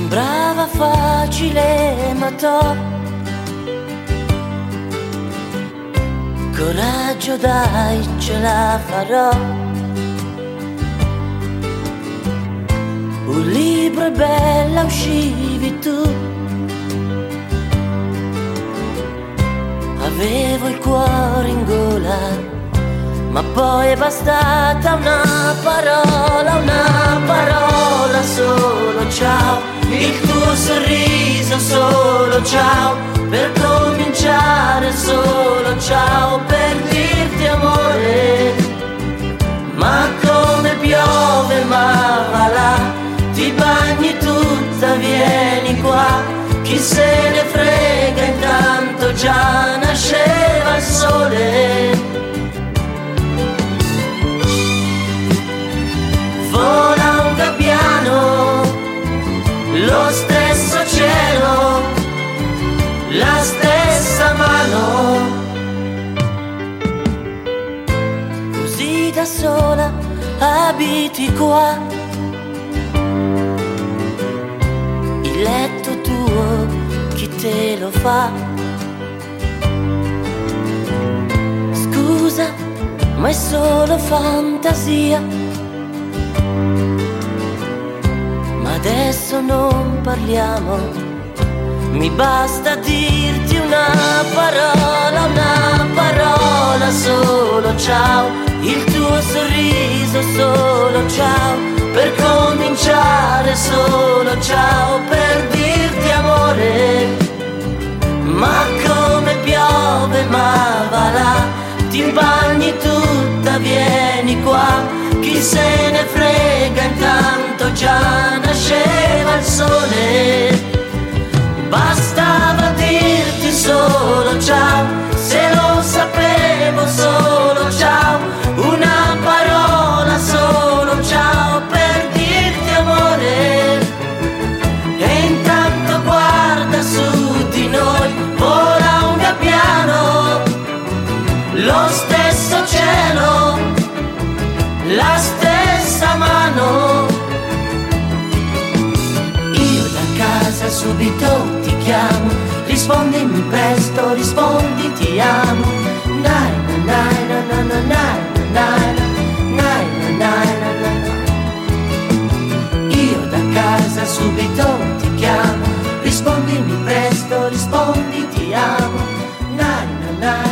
Sembrava facile ma coraggio dai, ce la farò. Un libro è bella, uscivi tu. Avevo il cuore in gola, ma poi è bastata una parola solo ciao. Il tuo sorriso solo ciao, per cominciare solo ciao, per dirti amore. Ma come piove ma va là, ti bagni tutta, vieni qua. Chi se ne frega, intanto già nasceva il sole. Vola un gabbiano, lo stesso cielo, la stessa mano. Così da sola abiti qua, il letto tuo chi te lo fa? Scusa, ma è solo fantasia. Ma adesso non parliamo, mi basta dirti una parola solo ciao. Il tuo sorriso solo ciao, per cominciare solo ciao, per dirti amore. Ma come piove ma va là, ti bagni tutta, vieni qua. Chi se ne frega, intanto già nasceva il sole. Bastava dirti solo ciao, se lo sapevo solo ciao. Una parola solo ciao, per dirti amore. E intanto guarda su di noi, vola un gabbiano, lo stesso cielo, la stessa mano. Io da casa subito ti chiamo, rispondimi presto, rispondi ti amo. Nai na na na na na na na na na. Io da casa subito ti chiamo, rispondimi presto, rispondi ti amo. Nai na na.